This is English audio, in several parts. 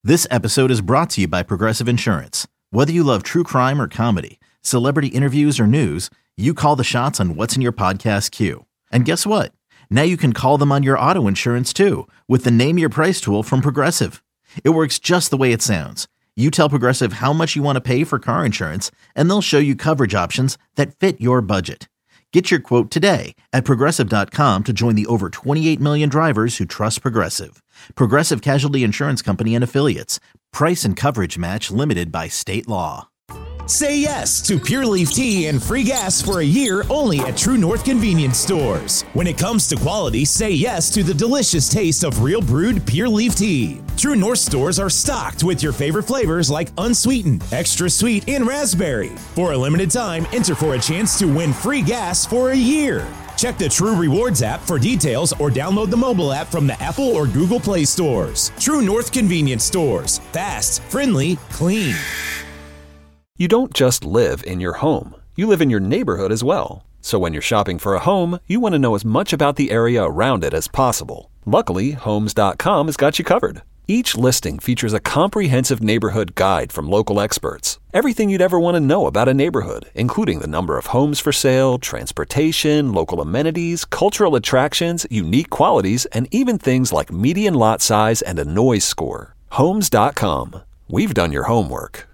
This episode is brought to you by Progressive Insurance. Whether you love true crime or comedy, celebrity interviews or news, you call the shots on what's in your podcast queue. And guess what? Now you can call them on your auto insurance too with the Name Your Price tool from Progressive. It works just the way it sounds. You tell Progressive how much you want to pay for car insurance, and they'll show you coverage options that fit your budget. Get your quote today at Progressive.com to join the over 28 million drivers who trust Progressive. Progressive Casualty Insurance Company and Affiliates. Price and coverage match limited by state law. Say yes to Pure Leaf Tea and free gas for a year only at True North Convenience Stores. When it comes to quality, say yes to the delicious taste of real brewed Pure Leaf Tea. True North stores are stocked with your favorite flavors like unsweetened, extra sweet, and raspberry. For a limited time, enter for a chance to win free gas for a year. Check the True Rewards app for details or download the mobile app from the Apple or Google Play stores. True North Convenience Stores. Fast, friendly, clean. You don't just live in your home. You live in your neighborhood as well. So when you're shopping for a home, you want to know as much about the area around it as possible. Luckily, Homes.com has got you covered. Each listing features a comprehensive neighborhood guide from local experts. Everything you'd ever want to know about a neighborhood, including the number of homes for sale, transportation, local amenities, cultural attractions, unique qualities, and even things like median lot size and a noise score. Homes.com. We've done your homework.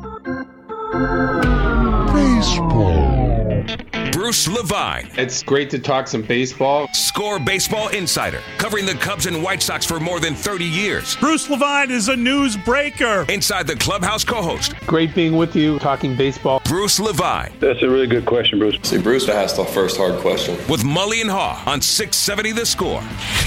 Baseball. Bruce Levine. It's great to talk some baseball. Score Baseball Insider, covering the Cubs and White Sox for more than 30 years. Bruce Levine is a newsbreaker. Inside the Clubhouse co-host. Great being with you, talking baseball. Bruce Levine. That's a really good question, Bruce. See, Bruce asked the first hard question. With Mully and Haw on 670 The Score.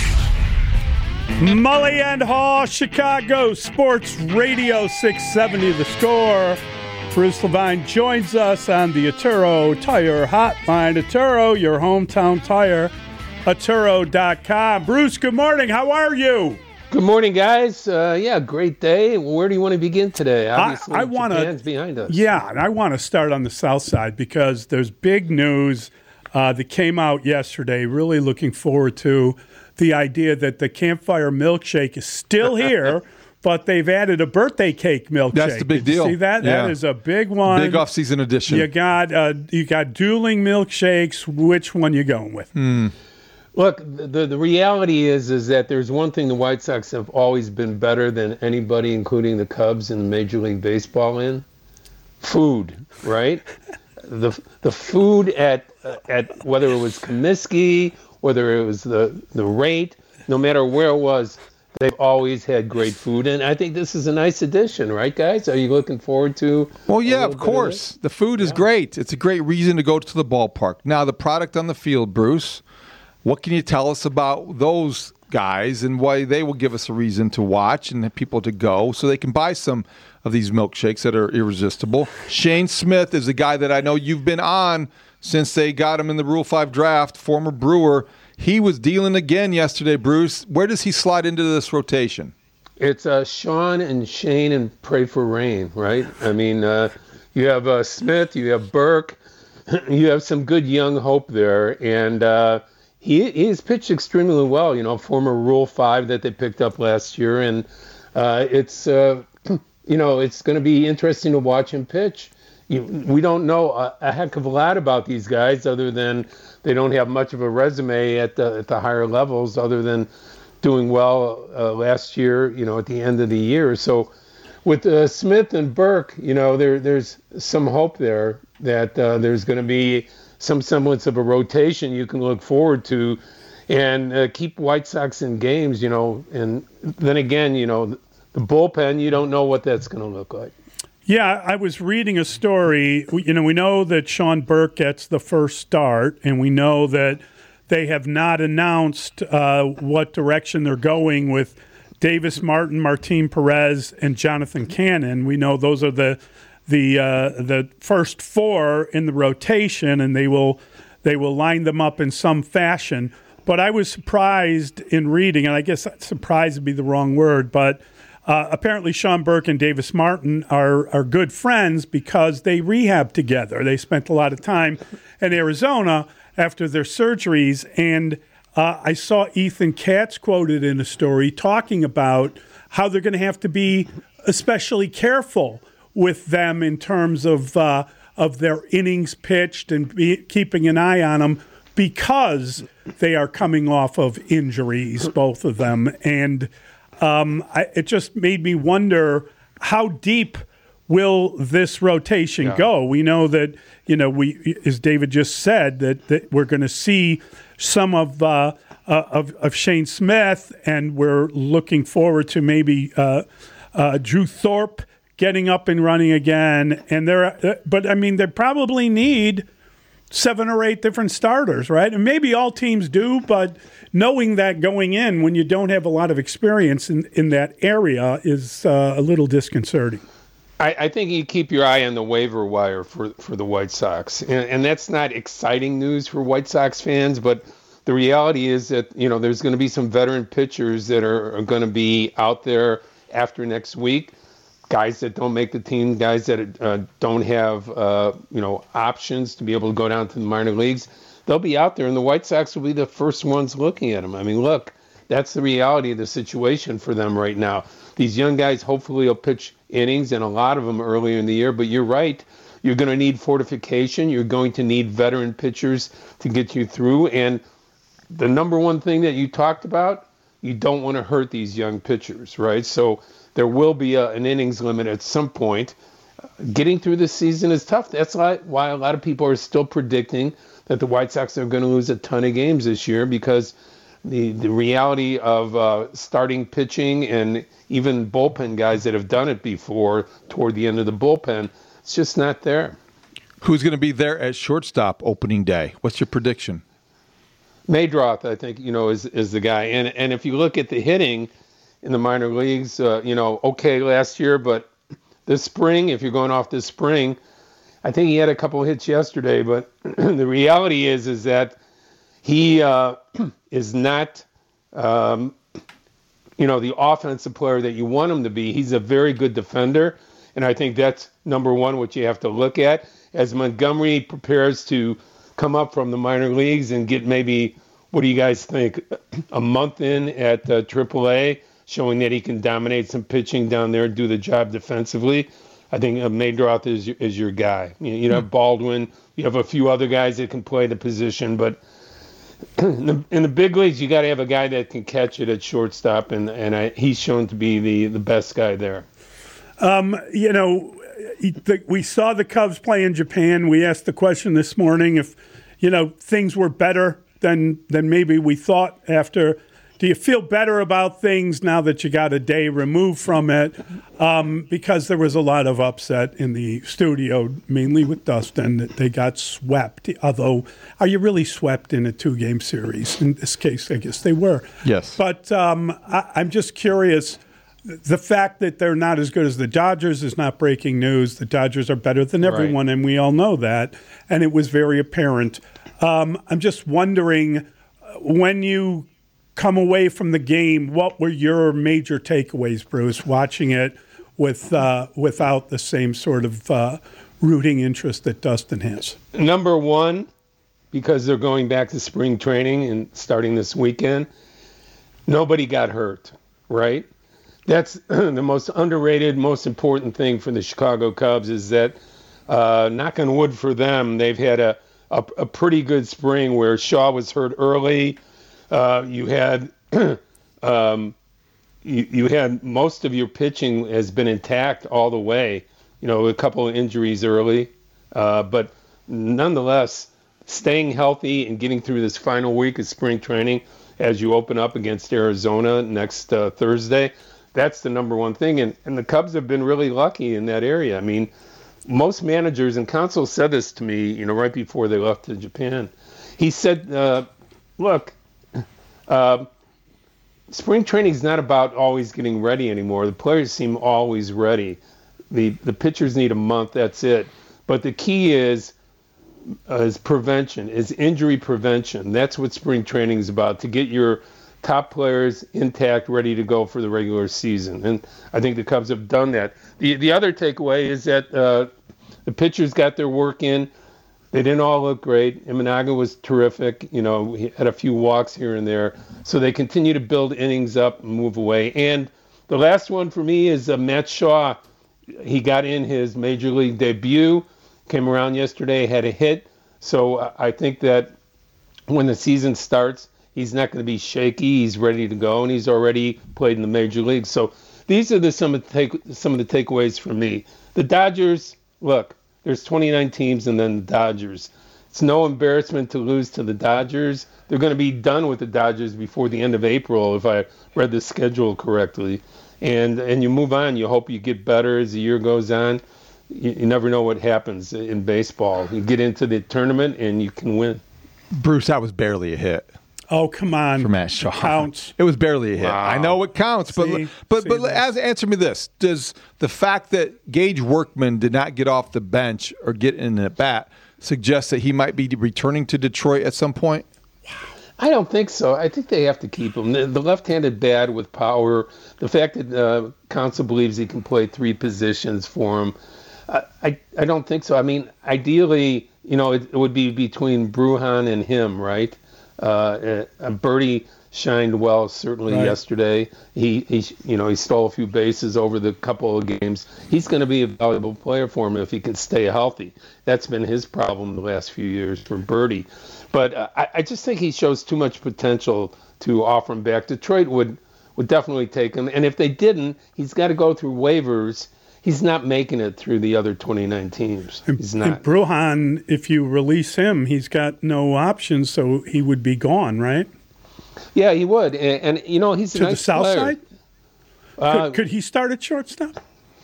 Mully and Haw, Chicago Sports Radio 670 The Score. Bruce Levine joins us on the Atturo Tire Hotline. Atturo, your hometown tire. Atturo.com. Bruce, good morning. How are you? Good morning, guys. Great day. Where do you want to begin today? Obviously, Japan's behind us. Yeah, and I want to start on the south side because there's big news that came out yesterday. Really looking forward to the idea that the Campfire Milkshake is still here. But they've added a birthday cake milkshake. That's the big deal. See that? Yeah. That is a big one. Big off-season edition. You got dueling milkshakes. Which one you going with? Look, the reality is that there's one thing the White Sox have always been better than anybody, including the Cubs in Major League Baseball in food, right? the food at whether it was Comiskey, whether it was the rate, no matter where it was. They've always had great food, and I think this is a nice addition, right, guys? Are you looking forward to? Well, yeah, of course. The food is great. It's a great reason to go to the ballpark. Now, the product on the field, Bruce, what can you tell us about those guys and why they will give us a reason to watch and people to go so they can buy some of these milkshakes that are irresistible? Shane Smith is a guy that I know you've been on since they got him in the Rule 5 draft, former Brewer. He was dealing again yesterday, Bruce. Where does he slide into this rotation? It's Sean and Shane and Pray for Rain, right? I mean, you have Smith, you have Burke, you have some good young hope there, and he's pitched extremely well. You know, former Rule 5 that they picked up last year, and it's it's going to be interesting to watch him pitch. We don't know a heck of a lot about these guys other than they don't have much of a resume at the higher levels other than doing well last year, at the end of the year. So with Smith and Burke, there's some hope there that there's going to be some semblance of a rotation you can look forward to and keep White Sox in games, and then again, the bullpen, you don't know what that's going to look like. Yeah, I was reading a story. We know that Sean Burke gets the first start, and we know that they have not announced what direction they're going with Davis Martin, Martin Perez, and Jonathan Cannon. We know those are the first four in the rotation, and they will line them up in some fashion. But I was surprised in reading, and I guess surprised would be the wrong word, but apparently Sean Burke and Davis Martin are good friends because they rehab together. They spent a lot of time in Arizona after their surgeries, and I saw Ethan Katz quoted in a story talking about how they're going to have to be especially careful with them in terms of their innings pitched and keeping an eye on them, because they are coming off of injuries, both of them. And it just made me wonder, how deep will this rotation go? We know that, as David just said, that we're going to see some of Shane Smith, and we're looking forward to maybe Drew Thorpe getting up and running again. And they probably need 7 or 8 different starters, right? And maybe all teams do, but knowing that going in when you don't have a lot of experience in that area is a little disconcerting. I think you keep your eye on the waiver wire for the White Sox. And that's not exciting news for White Sox fans, but the reality is that, there's going to be some veteran pitchers that are going to be out there after next week. Guys that don't make the team, guys that don't have, options to be able to go down to the minor leagues. They'll be out there, and the White Sox will be the first ones looking at them. I mean, look, that's the reality of the situation for them right now. These young guys hopefully will pitch innings, and a lot of them earlier in the year. But you're right. You're going to need fortification. You're going to need veteran pitchers to get you through. And the number one thing that you talked about, you don't want to hurt these young pitchers, right? So there will be an innings limit at some point. Getting through this season is tough. That's why a lot of people are still predicting that the White Sox are going to lose a ton of games this year, because the reality of starting pitching and even bullpen guys that have done it before toward the end of the bullpen, it's just not there. Who's going to be there at shortstop opening day? What's your prediction? Maydroth, I think, is the guy. And if you look at the hitting in the minor leagues, okay last year, but this spring, if you're going off this spring, I think he had a couple of hits yesterday, but the reality is that he is not, the offensive player that you want him to be. He's a very good defender, and I think that's number one, what you have to look at. As Montgomery prepares to come up from the minor leagues and get maybe, what do you guys think, a month in at AAA, showing that he can dominate some pitching down there and do the job defensively, I think Maydroth is your guy. You have Baldwin. You have a few other guys that can play the position, but in the big leagues, you got to have a guy that can catch it at shortstop, and he's shown to be the best guy there. We saw the Cubs play in Japan. We asked the question this morning if, things were better than maybe we thought after. Do you feel better about things now that you got a day removed from it? Because there was a lot of upset in the studio, mainly with Dustin, that they got swept. Although, are you really swept in a 2-game series? In this case, I guess they were. Yes. But I'm just curious. The fact that they're not as good as the Dodgers is not breaking news. The Dodgers are better than everyone, and we all know that. And it was very apparent. I'm just wondering, when you come away from the game, what were your major takeaways, Bruce, watching it without the same sort of rooting interest that Dustin has? Number one, because they're going back to spring training and starting this weekend, nobody got hurt, right? That's the most underrated, most important thing for the Chicago Cubs, is that, knock on wood for them, they've had a pretty good spring where Shaw was hurt early. You had you had most of your pitching has been intact all the way. A couple of injuries early, but nonetheless, staying healthy and getting through this final week of spring training as you open up against Arizona next Thursday. That's the number one thing, and the Cubs have been really lucky in that area. I mean, most managers, and Counsell said this to me, right before they left to Japan. He said, "Look, spring training is not about always getting ready anymore. The players seem always ready. The pitchers need a month. That's it. But the key is prevention, is injury prevention. That's what spring training is about, to get your top players intact, ready to go for the regular season. And I think the Cubs have done that. The other takeaway is that the pitchers got their work in. They didn't all look great. Imanaga was terrific. He had a few walks here and there. So they continue to build innings up and move away. And The last one for me is Matt Shaw. He got in his major league debut, came around yesterday, had a hit. So I think that when the season starts, he's not going to be shaky. He's ready to go, and he's already played in the major leagues. So these are some of the takeaways for me. The Dodgers, look, there's 29 teams and then the Dodgers. It's no embarrassment to lose to the Dodgers. They're going to be done with the Dodgers before the end of April, if I read the schedule correctly. And you move on. You hope you get better as the year goes on. You never know what happens in baseball. You get into the tournament and you can win. Bruce, that was barely a hit. Oh, come on. For Matt Shaw. Counts. It was barely a hit. Wow. I know it counts, but answer me this. Does the fact that Gage Workman did not get off the bench or get in at bat suggest that he might be returning to Detroit at some point? I don't think so. I think they have to keep him. The left-handed bat with power, the fact that Counsell believes he can play 3 positions for him, I don't think so. I mean, ideally, it would be between Brujan and him, right? Birdie shined well certainly yesterday. He stole a few bases over the couple of games. He's going to be a valuable player for him if he can stay healthy. That's been his problem the last few years for Birdie. But I just think he shows too much potential to offer him back. Detroit would definitely take him. And if they didn't, he's got to go through waivers. He's not making it through the other 29 teams. He's not. And Brujan, if you release him, he's got no options, so he would be gone, right? Yeah, he would. And he's a to nice the south player. Side? Could he start at shortstop?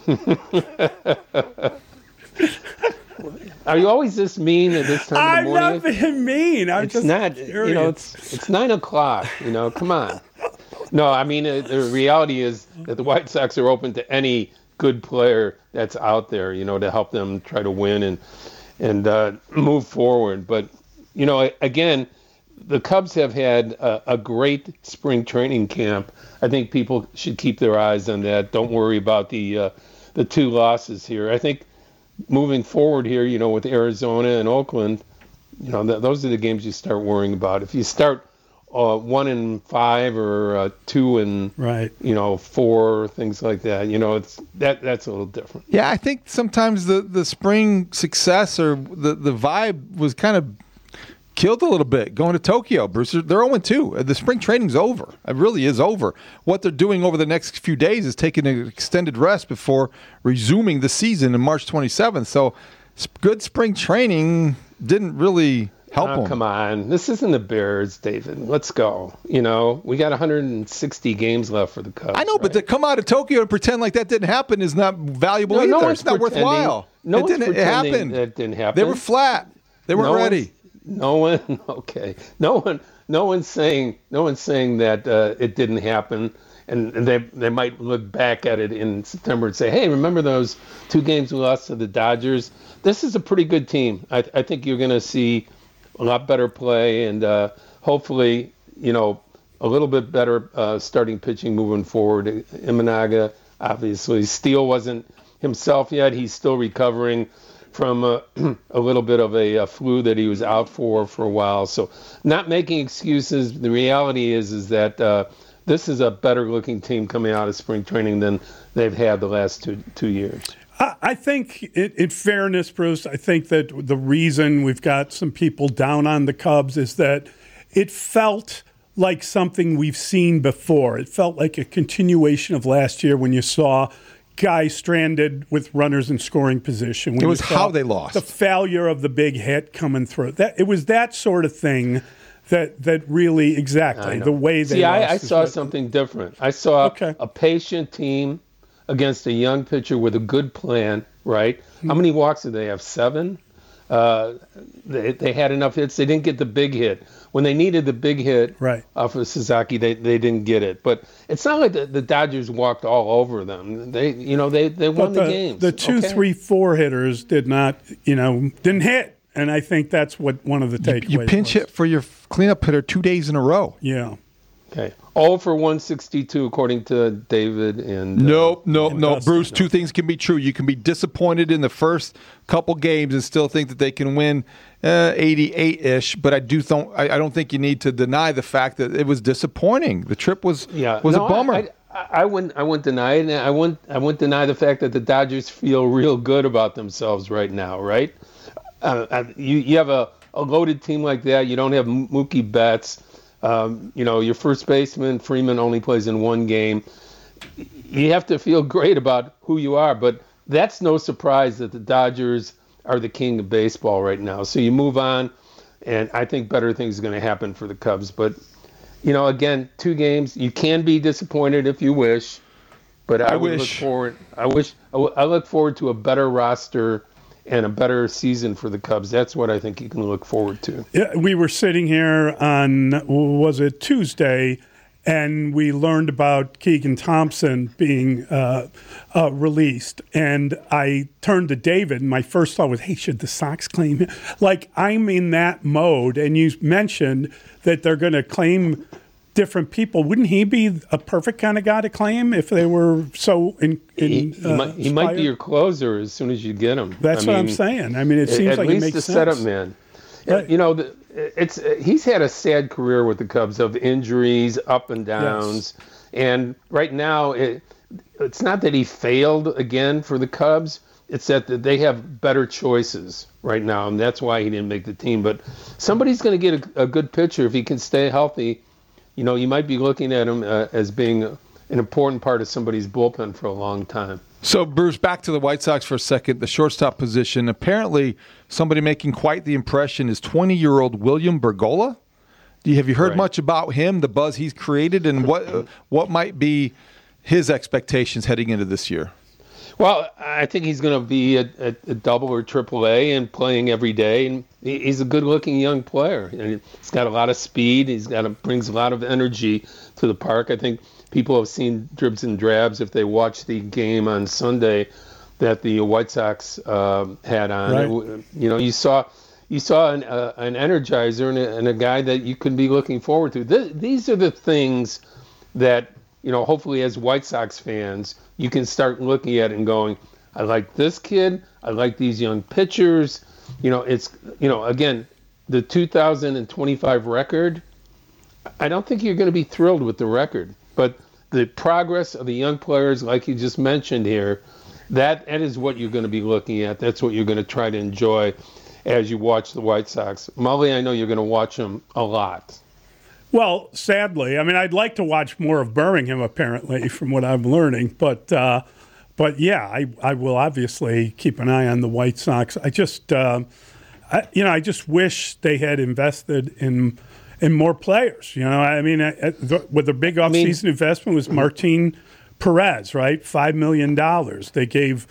Are you always this mean at this time of the morning? I'm not being mean. I'm just not. curious. It's 9 o'clock. Come on. No, I mean the reality is that the White Sox are open to any good player that's out there, to help them try to win and move forward. But again, the Cubs have had a great spring training camp. I think people should keep their eyes on that. Don't worry about the 2 losses here. I think moving forward here, with Arizona and Oakland, those are the games you start worrying about. If you start 1-5 or 2-4, things like that, that's a little different. Yeah, I think sometimes the spring success or the vibe was kind of killed a little bit going to Tokyo, Bruce. They're 0-2. The spring training's over. It really is over. What they're doing over the next few days is taking an extended rest before resuming the season on March 27th. So good spring training didn't really help them. Come on. This isn't the Bears, David. Let's go. We got 160 games left for the Cubs. I know, but to come out of Tokyo and pretend like that didn't happen is not valuable either. It's not worthwhile. It happened. That didn't happen. They were flat. They weren't ready. No one's saying that it didn't happen, and they might look back at it in September and say, hey, remember those 2 games we lost to the Dodgers? This is a pretty good team. I think you're going to see a lot better play and hopefully, a little bit better starting pitching moving forward. Imanaga, obviously. Steele wasn't himself yet. He's still recovering from a little bit of a flu that he was out for a while. So not making excuses. The reality is that this is a better-looking team coming out of spring training than they've had the last two years. I think, in fairness, Bruce, I think that the reason we've got some people down on the Cubs is that it felt like something we've seen before. It felt like a continuation of last year when you saw guys stranded with runners in scoring position. When it was how they lost. The failure of the big hit coming through. It was that sort of thing that really, exactly, the way they lost. I saw something different. I saw a patient team against a young pitcher with a good plan, right? How many walks did they have? 7? They had enough hits. They didn't get the big hit. When they needed the big hit off of Sasaki, they didn't get it. But it's not like the Dodgers walked all over them. They won the games. The 2, 3, 4 hitters didn't hit. And I think that's what one of the takeaways You pinch hit for your cleanup hitter 2 days in a row. Yeah. Okay. All for 162, according to David. And No, Bruce, 2 things can be true. You can be disappointed in the first couple games and still think that they can win 88-ish, but I don't think you need to deny the fact that it was disappointing. The trip was a bummer. I wouldn't deny it, and I wouldn't deny the fact that the Dodgers feel real good about themselves right now, right? You have a loaded team like that. You don't have Mookie Betts. Your first baseman Freeman only plays in one game. You have to feel great about who you are, but that's no surprise that the Dodgers are the king of baseball right now. So you move on, and I think better things are going to happen for the Cubs. But again, 2 games. You can be disappointed if you wish, but I look forward to a better roster and a better season for the Cubs. That's what I think you can look forward to. Yeah, we were sitting here on, was it Tuesday, and we learned about Keegan Thompson being released. And I turned to David, and my first thought was, hey, should the Sox claim him? Like, I'm in that mode, and you mentioned that they're going to claim different people. Wouldn't he be a perfect kind of guy to claim if they were so he might be your closer as soon as you get him. That's what I'm saying. I mean, it seems like it makes sense. At least the setup man. Right. He's had a sad career with the Cubs of injuries, up and downs. Yes. And right now, it's not that he failed again for the Cubs. It's that they have better choices right now, and that's why he didn't make the team. But somebody's going to get a good pitcher if he can stay healthy. You might be looking at him as being an important part of somebody's bullpen for a long time. So, Bruce, back to the White Sox for a second. The shortstop position, apparently somebody making quite the impression is 20-year-old William Bergolla. Have you heard much about him, the buzz he's created, and what might be his expectations heading into this year? Well, I think he's going to be a double or triple A and playing every day. And he's a good-looking young player. And he's got a lot of speed. Brings a lot of energy to the park. I think people have seen dribs and drabs if they watch the game on Sunday that the White Sox had on. Right. You saw an energizer and a guy that you could be looking forward to. These are the things that, hopefully as White Sox fans, you can start looking at it and going, I like this kid. I like these young pitchers. Again, the 2025 record, I don't think you're going to be thrilled with the record. But the progress of the young players, like you just mentioned here, that is what you're going to be looking at. That's what you're going to try to enjoy as you watch the White Sox. Molly, I know you're going to watch them a lot. Well, sadly, I mean, I'd like to watch more of Birmingham, apparently, from what I'm learning. But yeah, I will obviously keep an eye on the White Sox. I just wish they had invested in more players. I mean, with their big offseason investment was Martin Perez, right? $5 million. They gave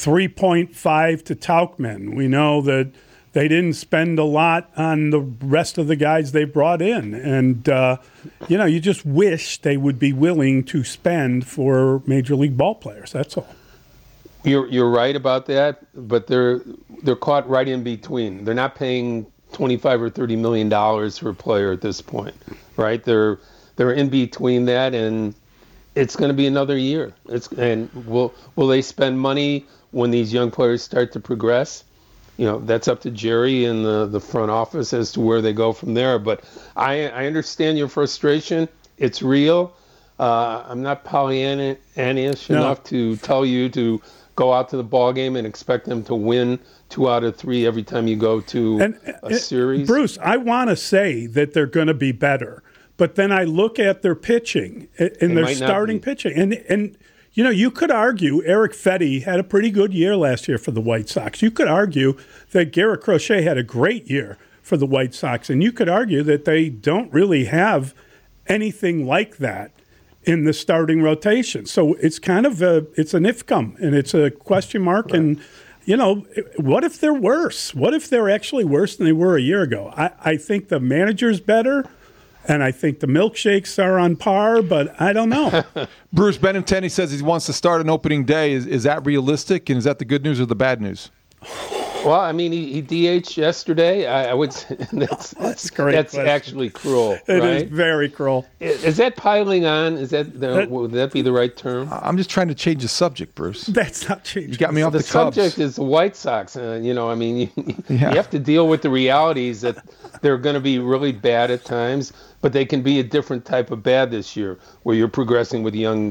$3.5 to Tauchman. We know that they didn't spend a lot on the rest of the guys they brought in. And, you just wish they would be willing to spend for Major League ball players. That's all. You're right about that, but they're caught right in between. They're not paying $25 or $30 million for a player at this point, right? They're in between that, and it's going to be another year. Will they spend money when these young players start to progress? That's up to Jerry and the front office as to where they go from there. But I understand your frustration. It's real. I'm not Pollyanna-ish enough to tell you to go out to the ball game and expect them to win 2 out of 3 every time you go to a series. Bruce, I want to say that they're going to be better, but then I look at their pitching and their starting pitching, and you could argue Eric Fetty had a pretty good year last year for the White Sox. You could argue that Garrett Crochet had a great year for the White Sox, and you could argue that they don't really have anything like that in the starting rotation. So it's kind of it's an if-come, and it's a question mark. Right. And, what if they're worse? What if they're actually worse than they were a year ago? I think the manager's better, and I think the milkshakes are on par, but I don't know. Bruce Benintendi says he wants to start on opening day. Is that realistic, and is that the good news or the bad news? Well, I mean, he DH'd yesterday. I would say that's great. That's actually cruel. It right? is very cruel. Is that piling on? Would that be the right term? I'm just trying to change the subject, Bruce. That's not changing. You got me off the Cubs. The subject is the White Sox. You have to deal with the realities that they're going to be really bad at times, but they can be a different type of bad this year, where you're progressing with young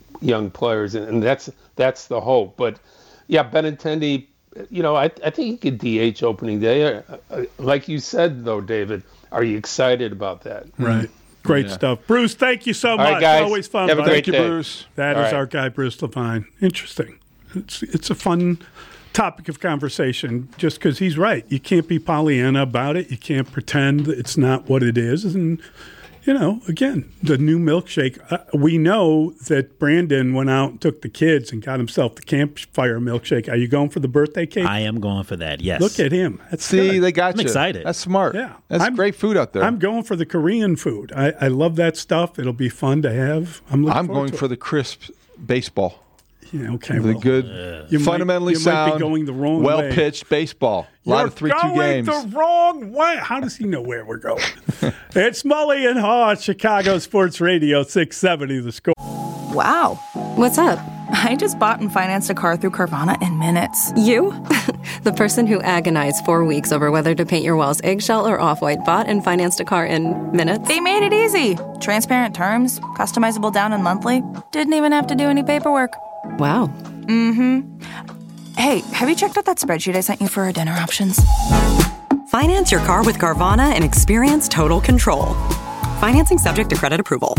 young players, and that's the hope. But yeah, Benintendi, I think he could DH opening day. Like you said, though, David, are you excited about that? Right. Great stuff. Bruce, thank you so much. All right, guys. Always fun. Have a great Thank you, day. Bruce. That is our guy, Bruce Levine. Interesting. It's a fun topic of conversation just because he's right. You can't be Pollyanna about it. You can't pretend it's not what it is. And, again, the new milkshake. We know that Brandon went out and took the kids and got himself the campfire milkshake. Are you going for the birthday cake? I am going for that, yes. Look at him. See, good. they got I'm you. excited. That's smart. Yeah. That's great food out there. I'm going for the Korean food. I love that stuff. It'll be fun to have. I'm going for the crisp baseball. Yeah, okay. The good, fundamentally you sound, might be going the wrong way. well-pitched baseball. A lot of 3-2 games. You're going the wrong way. How does he know where we're going? It's Mully and Haw, Chicago Sports Radio 670 The Score. Wow. What's up? I just bought and financed a car through Carvana in minutes. You? The person who agonized 4 weeks over whether to paint your walls eggshell or off-white bought and financed a car in minutes? They made it easy. Transparent terms, customizable down and monthly. Didn't even have to do any paperwork. Wow. Mm-hmm. Hey, have you checked out that spreadsheet I sent you for our dinner options? Finance your car with Carvana and experience total control. Financing subject to credit approval.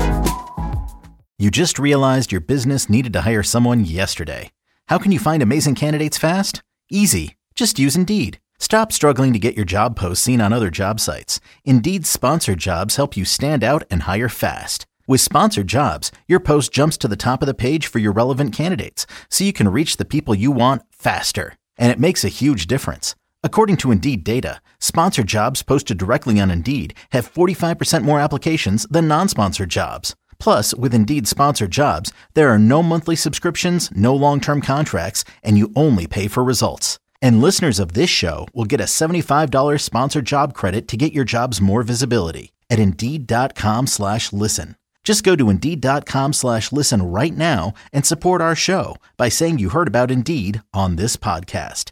You just realized your business needed to hire someone yesterday. How can you find amazing candidates fast? Easy. Just use Indeed. Stop struggling to get your job posts seen on other job sites. Indeed's sponsored jobs help you stand out and hire fast. With sponsored jobs, your post jumps to the top of the page for your relevant candidates, so you can reach the people you want faster. And it makes a huge difference. According to Indeed data, sponsored jobs posted directly on Indeed have 45% more applications than non-sponsored jobs. Plus, with Indeed sponsored jobs, there are no monthly subscriptions, no long-term contracts, and you only pay for results. And listeners of this show will get a $75 sponsored job credit to get your jobs more visibility at Indeed.com/listen. Just go to Indeed.com/listen right now and support our show by saying you heard about Indeed on this podcast.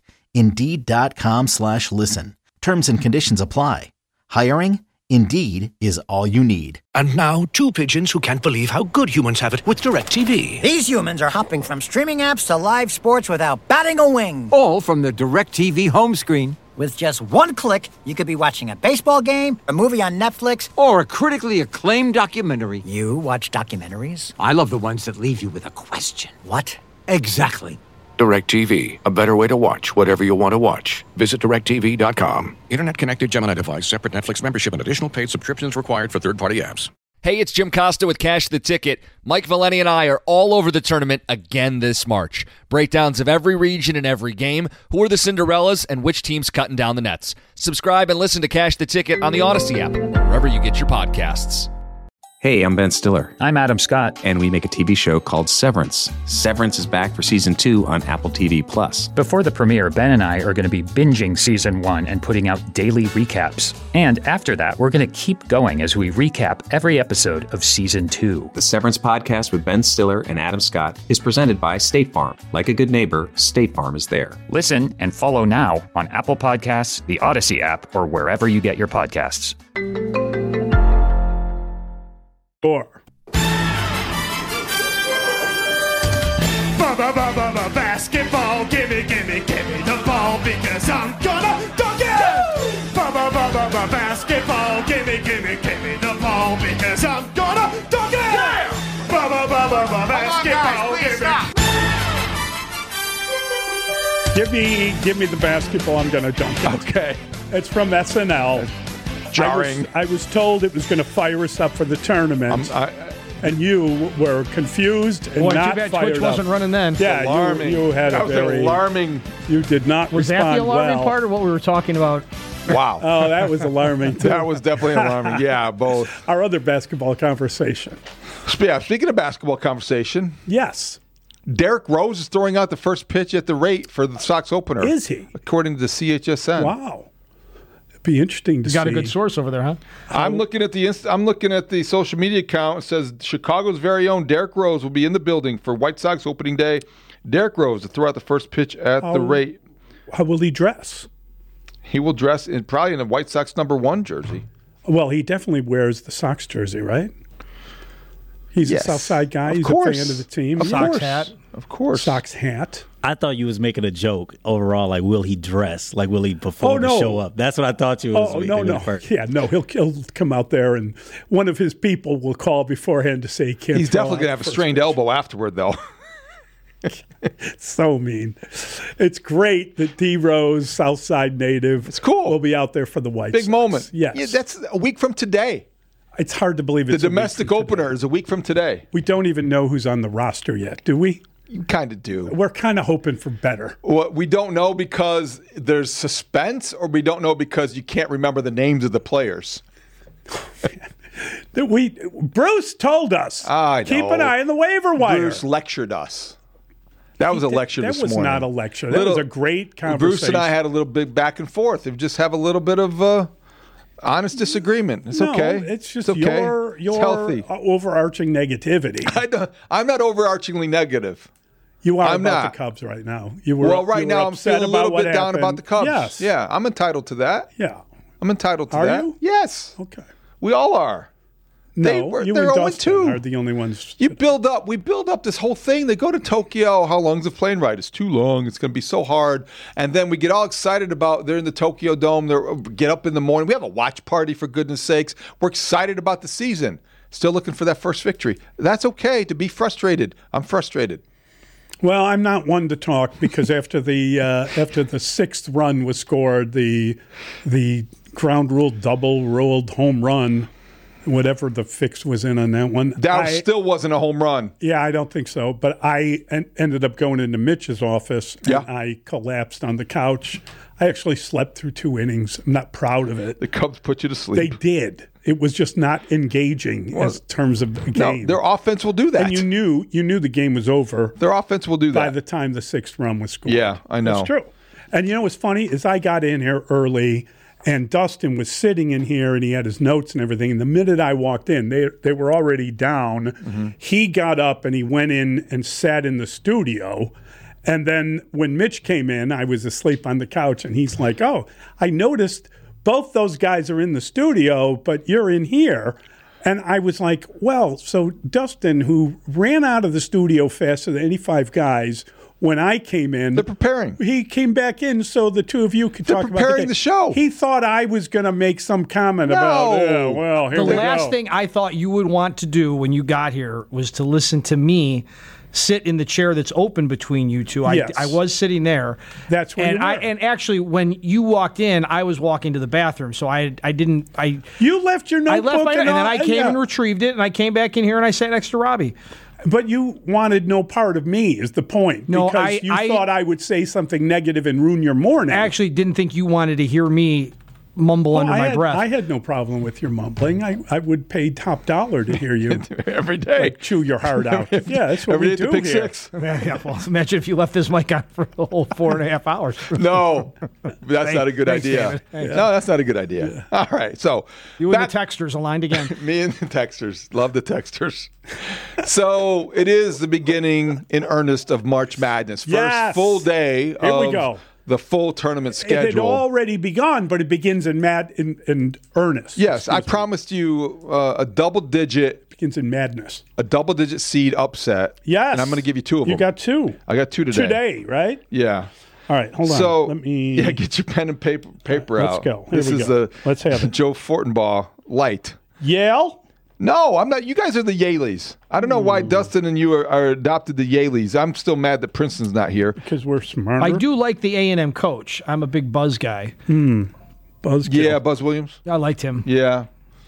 Indeed.com/listen. Terms and conditions apply. Hiring? Indeed is all you need. And now, two pigeons who can't believe how good humans have it with DirecTV. These humans are hopping from streaming apps to live sports without batting a wing. All from the DirecTV home screen. With just one click, you could be watching a baseball game, a movie on Netflix, or a critically acclaimed documentary. You watch documentaries? I love the ones that leave you with a question. What? Exactly. DirecTV, a better way to watch whatever you want to watch. Visit DirecTV.com. Internet connected Gemini device, separate Netflix membership, and additional paid subscriptions required for third-party apps. Hey, it's Jim Costa with Cash the Ticket. Mike Valeni and I are all over the tournament again this March. Breakdowns of every region and every game, who are the Cinderellas, and which team's cutting down the nets. Subscribe and listen to Cash the Ticket on the Odyssey app, wherever you get your podcasts. Hey, I'm Ben Stiller. I'm Adam Scott. And we make a TV show called Severance. Severance is back for Season 2 on Apple TV+. Before the premiere, Ben and I are going to be binging Season 1 and putting out daily recaps. And after that, we're going to keep going as we recap every episode of Season 2. The Severance podcast with Ben Stiller and Adam Scott is presented by State Farm. Like a good neighbor, State Farm is there. Listen and follow now on Apple Podcasts, the Odyssey app, or wherever you get your podcasts. Basketball, gimme the ball because I'm gonna dunk it! Basketball, gimme the ball because I'm gonna dunk it! Yeah! Basketball, Give me the basketball, I'm gonna dunk it. Okay. It's from SNL. Jarring. I was told it was going to fire us up for the tournament. And you were confused and not too bad fired Twitch wasn't up. running then. Yeah, alarming. You had that a was very alarming. You did not was respond that the alarming well. part, or what we were talking about? Wow. Oh, that was alarming too. That was definitely alarming. Yeah, both. Our other basketball conversation. Yeah, speaking of basketball conversation. Yes. Derrick Rose is throwing out the first pitch at the rate for the Sox opener. Is he? According to the CHSN. Wow. Be interesting to see. You got a good source over there, huh? I'm looking at the social media account. It says Chicago's very own Derrick Rose will be in the building for White Sox opening day. Derrick Rose to throw out the first pitch at the rate. How will he dress? He will dress probably in a White Sox #1 jersey. Well, he definitely wears the Sox jersey, right? He's a Southside guy. He's a fan of the team. Sox hat. Of course. Sox hat. I thought you was making a joke overall. Like, will he dress? Like, will he perform to show up? That's what I thought you was. No. Yeah, no. He'll come out there, and one of his people will call beforehand to say he can't. He's definitely going to have a strained elbow afterward, though. So mean. It's great that D Rose, Southside native, it's cool. will be out there for the White Big Sox. moment. Yes. Yeah, that's a week from today. It's hard to believe it's the domestic opener is a week from today. We don't even know who's on the roster yet, do we? You kind of do. We're kind of hoping for better. Well, we don't know because there's suspense, or we don't know because you can't remember the names of the players. Bruce told us. I know. Keep an eye on the waiver wire. Bruce lectured us. That was a lecture this morning. That was not a lecture. That was a great conversation. Bruce and I had a little bit back and forth. We just have a little bit of honest disagreement. It's okay. It's just okay. your healthy. Overarching negativity. I'm not overarchingly negative. You are I'm about not. the Cubs right now. Right now I'm feeling a little bit down about the Cubs. Yes. Yeah, I'm entitled to that. Yeah. I'm entitled to that. Are you? Yes. Okay. We all are. No, you they're and Dustin 0-2. are the only ones. We build up this whole thing. They go to Tokyo. How long's the plane ride? It's too long. It's going to be so hard. And then we get all excited about they're in the Tokyo Dome. They get up in the morning. We have a watch party, for goodness sakes. We're excited about the season. Still looking for that first victory. That's okay to be frustrated. I'm frustrated. Well, I'm not one to talk because after the sixth run was scored, the ground ruled double ruled home run. Whatever the fix was in on that one. That still wasn't a home run. Yeah, I don't think so. But I ended up going into Mitch's office, and I collapsed on the couch. I actually slept through 2 innings. I'm not proud of it. The Cubs put you to sleep. They did. It was just not engaging in terms of the game. No, their offense will do that. And you knew the game was over. Their offense will do that. By the time the 6th run was scored. Yeah, I know. That's true. And you know what's funny is I got in here early, and Dustin was sitting in here, and he had his notes and everything. And the minute I walked in, they were already down. Mm-hmm. He got up, and he went in and sat in the studio. And then when Mitch came in, I was asleep on the couch, and he's like, oh, I noticed both those guys are in the studio, but you're in here. And I was like, well, so Dustin, who ran out of the studio faster than 85 guys, when I came in, they're preparing. He came back in so the two of you could talk about preparing the show. He thought I was going to make some comment about, here we go. The last thing I thought you would want to do when you got here was to listen to me sit in the chair that's open between you two. Yes. I was sitting there. That's where you were. And actually, when you walked in, I was walking to the bathroom, so I didn't. You left your notebook, I left my, and then I came and retrieved it, and I came back in here and I sat next to Robbie. But you wanted no part of me, is the point. No, because you thought I would say something negative and ruin your morning. I actually didn't think you wanted to hear me mumble under my breath. I had no problem with your mumbling. I would pay top dollar to hear you every day. Like, chew your heart out. Yeah, that's what we do pick here. 6. Yeah, well, imagine if you left this mic on for the whole 4.5 hours. No, that's not a good idea. No, that's not a good idea. Yeah. All right, so you and the texters aligned again. Me and the texters. Love the texters. So it is the beginning in earnest of March Madness. First full day Here we go. The full tournament schedule. It had already begun, but it begins in earnest. Yes, I promised you a double-digit. Begins in madness. A double-digit seed upset. Yes. And I'm going to give you 2 of them. You got 2. I got 2 today. Today, right? Yeah. All right, hold on. So, let me. Yeah, get your pen and paper out. Let's go. This is the Let's have it. Joe Fortenbaugh light. Yale? No, I'm not. You guys are the Yaleys. I don't know why Dustin and you are adopted the Yaleys. I'm still mad that Princeton's not here. Because we're smarter. I do like the A&M coach. I'm a big Buzz guy. Buzz. Yeah, Buzz Williams. I liked him. Yeah.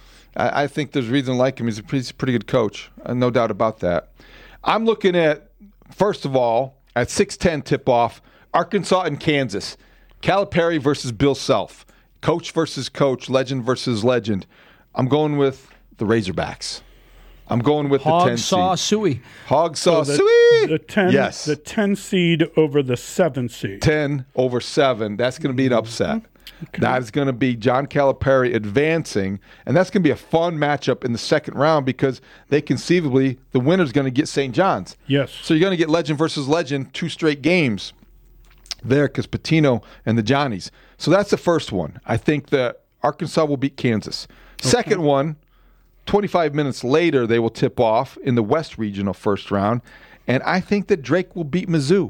I think there's reason to like him. He's a pretty good coach. No doubt about that. I'm looking at, first of all, at 6:10 tip-off, Arkansas and Kansas. Calipari versus Bill Self. Coach versus coach. Legend versus legend. I'm going with the Razorbacks. I'm going with the 10 seed. Hog saw so Suey. The 10, yes. The 10 seed over the 7 seed. 10 over 7. That's going to be an upset. Okay. That is going to be John Calipari advancing, and that's going to be a fun matchup in the second round because they conceivably, the winner's going to get St. John's. Yes. So you're going to get legend versus legend, 2 straight games there because Pitino and the Johnnies. So that's the first one. I think that Arkansas will beat Kansas. Okay. Second one, 25 minutes later, they will tip off in the West Regional first round, and I think that Drake will beat Mizzou,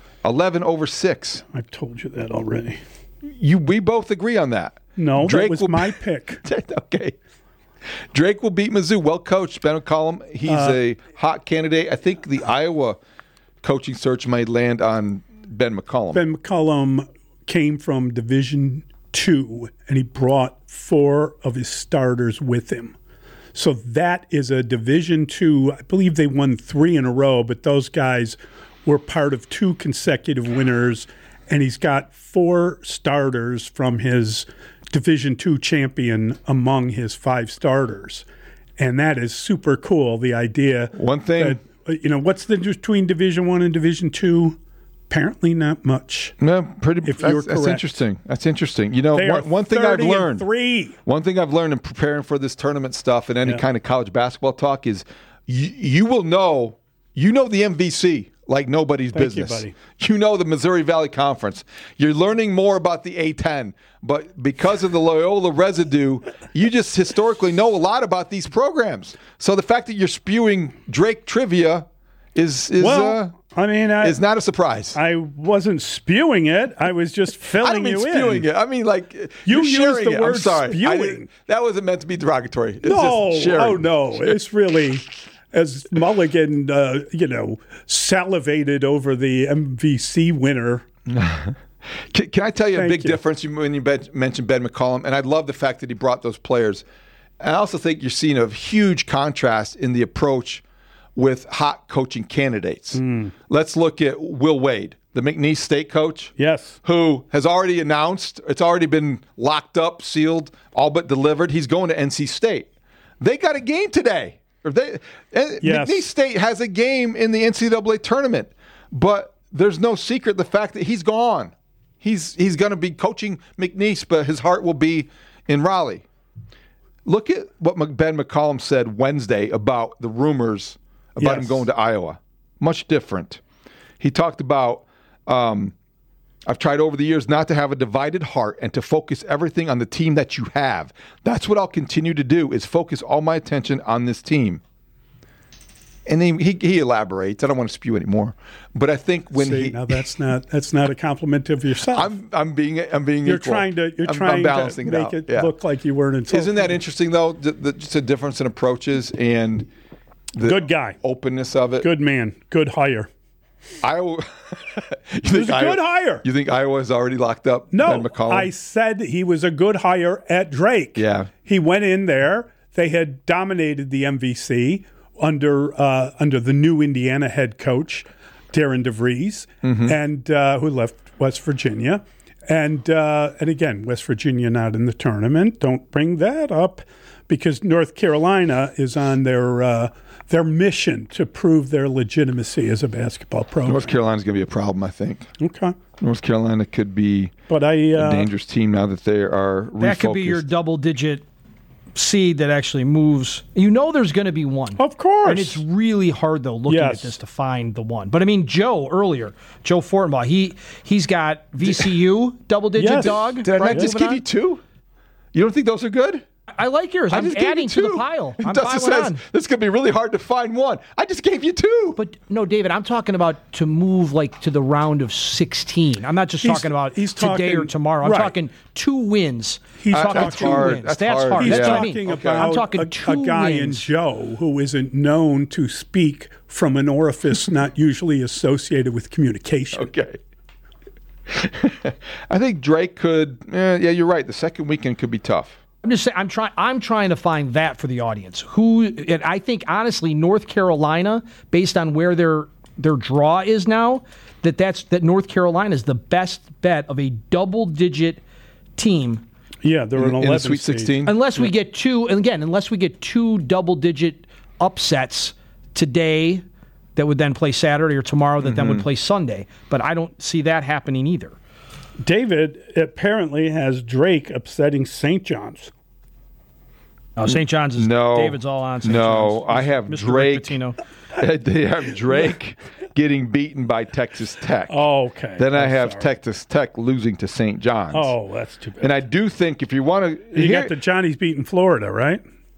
11-6. I've told you that already. We both agree on that. No, Drake that was my pick. Okay. Drake will beat Mizzou. Well coached, Ben McCollum. He's a hot candidate. I think the Iowa coaching search might land on Ben McCollum. Ben McCollum came from Division II, and he brought 4 of his starters with him. So that is a Division II. I believe they won 3 in a row, but those guys were part of 2 consecutive winners, and he's got 4 starters from his Division II champion among his 5 starters. And that is super cool, the idea. One thing. That, what's the difference between Division I and Division II? Apparently not much. No, that's interesting. That's interesting. One thing I've learned. 30-3. One thing I've learned in preparing for this tournament stuff and any kind of college basketball talk is you will know. You know the MVC like nobody's business. Thank you, buddy. You know the Missouri Valley Conference. You're learning more about the A-10, but because of the Loyola residue, you just historically know a lot about these programs. So the fact that you're spewing Drake trivia is not a surprise. I wasn't spewing it. I was just filling you in. I don't mean spewing it. I mean, like, you used the word I'm sorry. spewing. That wasn't meant to be derogatory. It's no. just sharing. Oh, no. It's really, as Mulligan, salivated over the MVC winner. Can I tell you a big difference when you mentioned Ben McCollum? And I love the fact that he brought those players. And I also think you're seeing a huge contrast in the approach with hot coaching candidates. Let's look at Will Wade, the McNeese State coach. Yes. Who has already announced, it's already been locked up, sealed, all but delivered. He's going to NC State. They got a game today. McNeese State has a game in the NCAA tournament. But there's no secret the fact that he's gone. He's going to be coaching McNeese, but his heart will be in Raleigh. Look at what Ben McCollum said Wednesday about the rumors about him going to Iowa. Much different. He talked about, I've tried over the years not to have a divided heart and to focus everything on the team that you have. That's what I'll continue to do, is focus all my attention on this team. And then he elaborates. I don't want to spew anymore, but I think now that's not a compliment of yourself. I'm being You're equal. trying to balancing make it look like you weren't insulted. Isn't that interesting though? Just a difference in approaches and the good guy openness of it. Good man. Good hire. Iowa. He was a good hire. You think Iowa is already locked up? No, Ben McCollum? I said he was a good hire at Drake. Yeah, he went in there. They had dominated the MVC under the new Indiana head coach, Darren DeVries, and who left West Virginia. And again, West Virginia not in the tournament. Don't bring that up, because North Carolina is on their mission to prove their legitimacy as a basketball program. North Carolina's going to be a problem, I think. Okay. North Carolina could be a dangerous team now that they are refocused. That could be your double-digit seed that actually moves. There's going to be one. Of course. And it's really hard, though, looking at this to find the one. But, I mean, Joe Fortenbaugh, he's got VCU, double-digit dog. Did I not just give you 2? You don't think those are good? I like yours. I'm adding to the pile. I'm Dustin says this could be really hard to find one. I just gave you 2. But no, David, I'm talking about to move to the round of 16. I'm not just talking about today or tomorrow. I'm talking 2 wins. He's talking 2 wins. That's hard. He's That's talking about I'm talking 2 a guy in wins. Joe who isn't known to speak from an orifice not usually associated with communication. Okay. I think Drake could. You're right. The second weekend could be tough. I'm just saying. I'm trying to find that for the audience. And I think honestly, North Carolina, based on where their draw is now, that North Carolina is the best bet of a double-digit team. Yeah, they're an 11 in the Sweet 16. Unless we get 2 double-digit upsets today, that would then play Saturday, or tomorrow that then would play Sunday. But I don't see that happening either. David apparently has Drake upsetting St. John's. Oh, St. John's is David's all on St. John's. I have Mr. Drake. Pitino. They have Drake getting beaten by Texas Tech. Oh, okay. Then I have Texas Tech losing to St. John's. Oh, that's too bad. And I do think if you want to... You got the Johnnies beating Florida, right?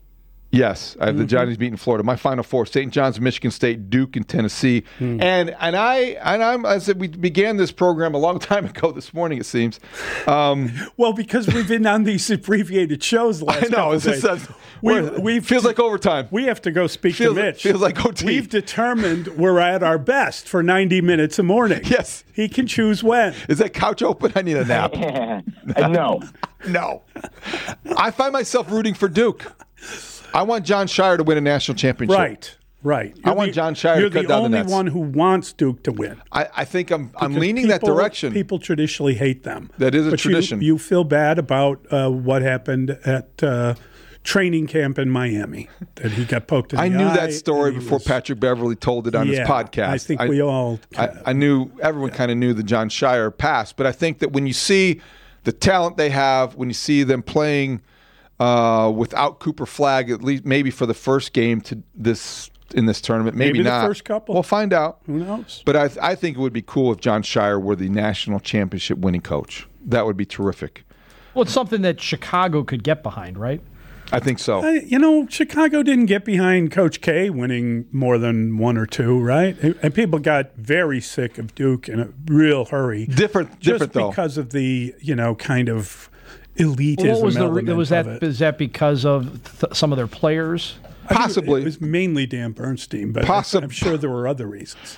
Yes, I have the Johnnies beating Florida. My Final Four: St. John's, Michigan State, Duke, and Tennessee. And I said we began this program a long time ago. This morning, it seems. Well, because we've been on these abbreviated shows the last couple of days. Feels like overtime. We have to go speak to Mitch. Feels like OT. We've determined we're at our best for 90 minutes a morning. Yes. He can choose when. Is that couch open? I need a nap. No. No. I find myself rooting for Duke. I want John Shire to win a national championship. Right. I want John Shire to cut down the nets. You're the only one who wants Duke to win. I think I'm leaning that direction. People traditionally hate them. That is a tradition. You feel bad about what happened at training camp in Miami, that he got poked in the eye. I knew that story before Patrick Beverly told it on his podcast. I think we all... I knew, everyone kind of knew the John Shire past, but I think that when you see the talent they have, when you see them playing without Cooper Flagg, at least maybe for the first game in this tournament, maybe not. The first couple. We'll find out. Who knows? But I think it would be cool if John Shire were the national championship winning coach. That would be terrific. Well, it's something that Chicago could get behind, right? I think so. Chicago didn't get behind Coach K winning more than one or two, right? And people got very sick of Duke in a real hurry. Different though. Because of the, kind of elitism element of it. Is that because of some of their players? Possibly. It was mainly Dan Bernstein, but I'm sure there were other reasons.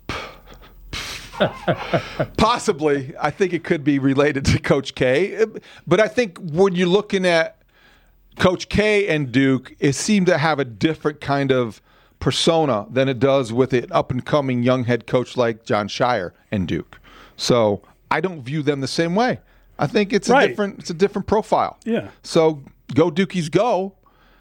Possibly. I think it could be related to Coach K. But I think when you're looking at Coach K and Duke, it seemed to have a different kind of persona than it does with an up-and-coming young head coach like John Shire and Duke. So I don't view them the same way. I think it's a different profile. Yeah. So go Dukies, go.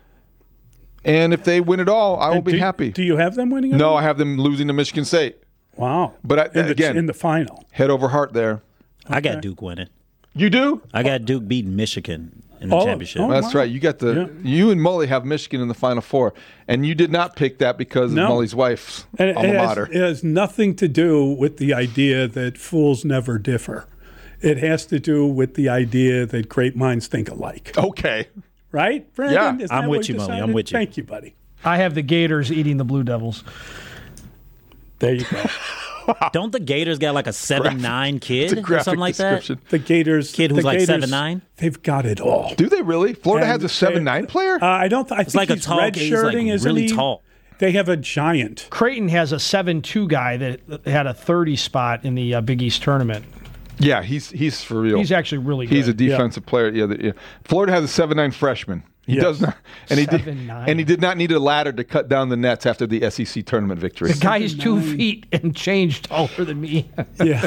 And if they win it all, I will be happy. Do you have them winning it? No, I have them losing to Michigan State. Wow. But again, in the final. Head over heart there. I got Duke winning. You do? I got Duke beating Michigan in the championship. That's right. You got you and Mully have Michigan in the Final Four, and you did not pick that because of Mully's wife's alma mater. It has nothing to do with the idea that fools never differ. It has to do with the idea that great minds think alike. Okay. Right, Brandon? Yeah. I'm with you, Mully. I'm with you. Thank you, buddy. I have the Gators eating the Blue Devils. There you go. Don't the Gators got like a 7'9" kid or something like that? The Gators kid who's like 7'9"? They've got it all. Do they really? Florida has a 7'9" player? I don't. I It's think like a he's tall kid. He's like redshirting, isn't really he? tall. They have a giant. Creighton has a 7'2" guy that had a 30 spot in the Big East tournament. Yeah, he's for real. He's actually really good. He's a defensive player. Yeah. Florida has a 7'9" freshman. He does not, and he did not need a ladder to cut down the nets after the SEC tournament victory. The guy is 2 feet and change taller than me. Yeah,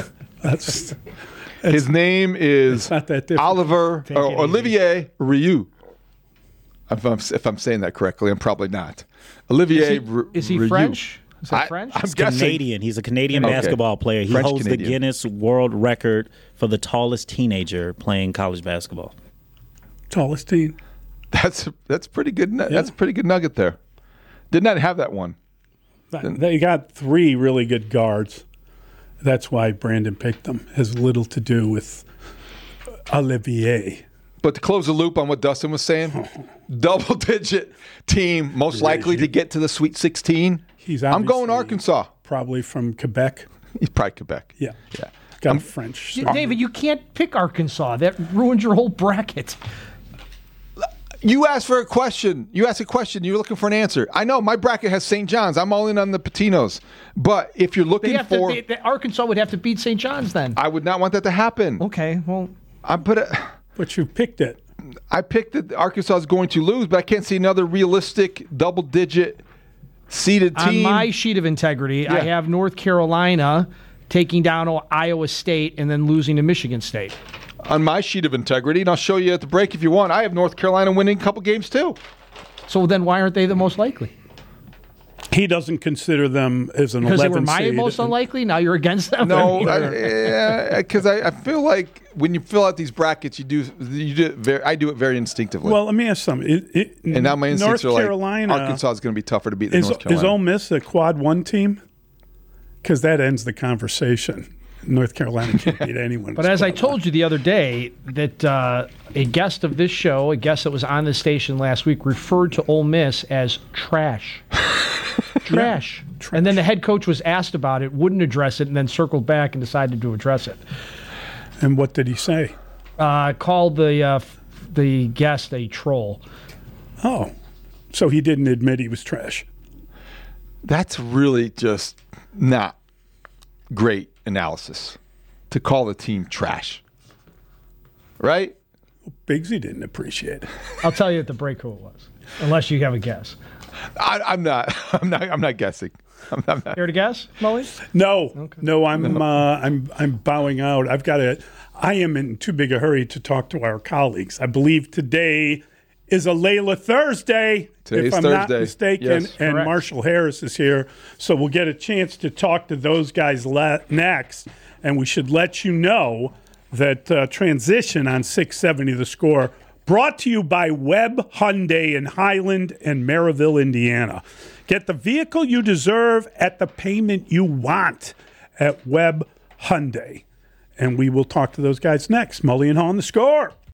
his name is Olivier Rioux. If I'm saying that correctly, I'm probably not. Olivier is he Rioux. French? Is that French? He's Canadian. He's a Canadian basketball player. He holds the Guinness World Record for the tallest teenager playing college basketball. Tallest teen. That's pretty good. That's a pretty good nugget there. Did not have that one. They got 3 really good guards. That's why Brandon picked them. Has little to do with Olivier. But to close the loop on what Dustin was saying, double-digit team, most likely to get to the Sweet 16. I'm going Arkansas. Probably from Quebec. He's probably Quebec. Yeah. Got French. David, you can't pick Arkansas. That ruins your whole bracket. You asked for a question. You asked a question. You're looking for an answer. I know my bracket has St. John's. I'm all in on the Patinos. But if you're looking for... Arkansas would have to beat St. John's then. I would not want that to happen. Okay, well... But you picked it. I picked that Arkansas is going to lose, but I can't see another realistic double-digit seeded team. On my sheet of integrity, I have North Carolina taking down Iowa State and then losing to Michigan State. On my sheet of integrity, and I'll show you at the break if you want, I have North Carolina winning a couple games too. So then why aren't they the most likely? He doesn't consider them as an 11 seed. Because they were my most unlikely? Now you're against them? No, because I feel like when you fill out these brackets, I do it very instinctively. Well, let me ask something. And now my instincts North are Carolina, like, Arkansas is going to be tougher to beat than North Carolina. Is Ole Miss a quad 1 team? Because that ends the conversation. North Carolina can't beat anyone. But as I told you the other day, that a guest of this show, a guest that was on the station last week, referred to Ole Miss as trash. Trash. And then the head coach was asked about it, wouldn't address it, and then circled back and decided to address it. And what did he say? Called the guest a troll. Oh, so he didn't admit he was trash. That's really just not great analysis to call the team trash. Right? Biggsy didn't appreciate it. I'll tell you at the break who it was, unless you have a guess. I'm not guessing. I'm not. Care to guess, Mully? No. Okay. No, I'm bowing out. I am in too big a hurry to talk to our colleagues. I believe today is a Layla Thursday, if I'm not mistaken, yes, and correct. Marshall Harris is here, so we'll get a chance to talk to those guys next, and we should let you know that transition on 670 The Score brought to you by Webb Hyundai in Highland and Maryville, Indiana. Get the vehicle you deserve at the payment you want at Webb Hyundai. And we will talk to those guys next. Mully and Haw on The Score.